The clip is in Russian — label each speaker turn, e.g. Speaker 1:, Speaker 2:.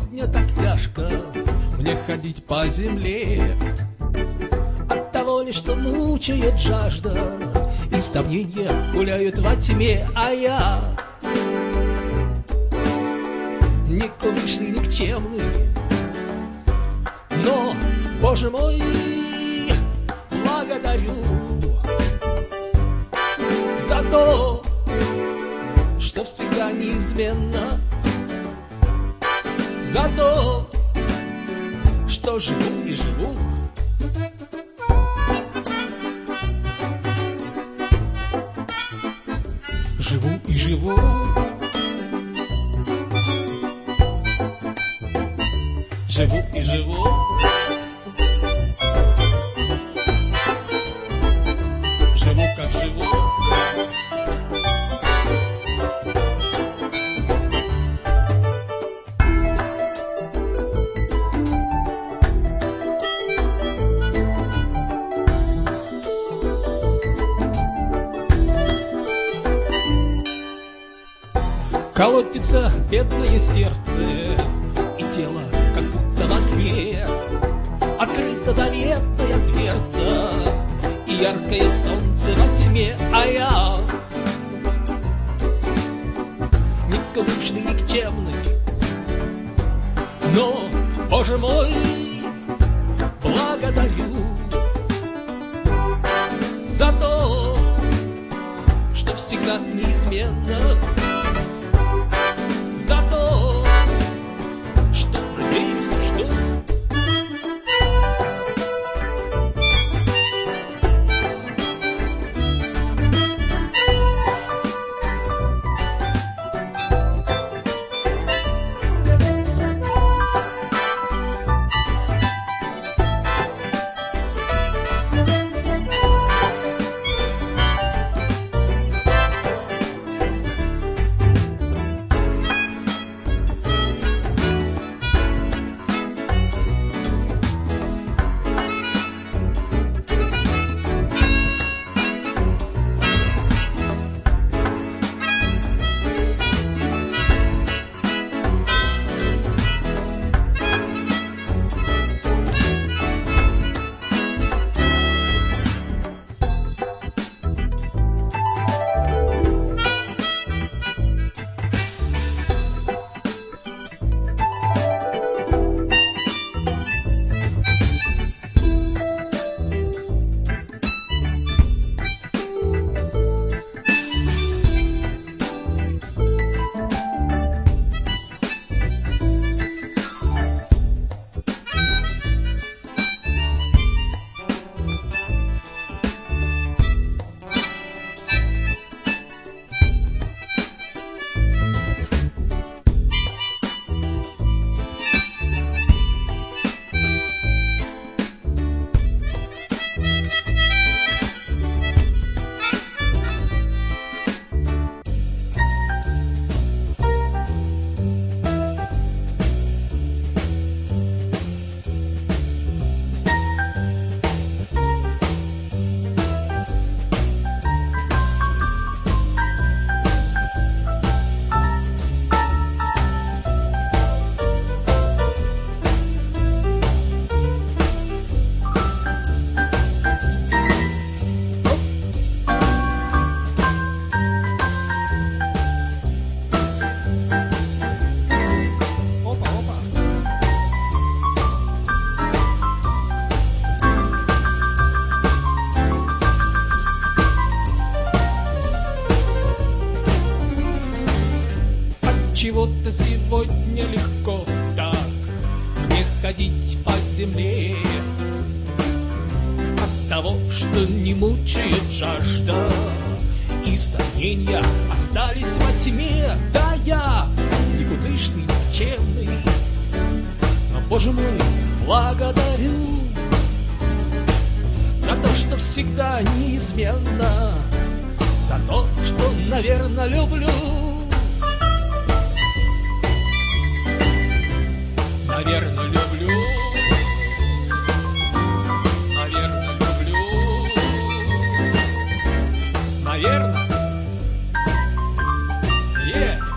Speaker 1: сегодня так тяжко мне ходить по земле. От того ли, что мучает жажда, и сомнения гуляют во тьме, а я никудышный, никчемный. Но, Боже мой, благодарю за то, что всегда неизменно, за то, что живу и живу. Живу и живу. Живу и живу. Живу как живу. Колотится бедное сердце, и тело как будто в огне. Открыта заветная дверца, и яркое солнце во тьме, а я никудышный, никчемный. Но, Боже мой, благодарю за то, что всегда неизменно, за то, что надеюсь и жду. Чего-то сегодня легко так мне ходить по земле. От того, что не мучает жажда, и сомнения остались во тьме. Да, я никудышный, никчемный, но, Боже мой, благодарю за то, что всегда неизменно, за то, что, наверное, люблю. Наверное, люблю. Наверное, люблю. Наверное. Yeah.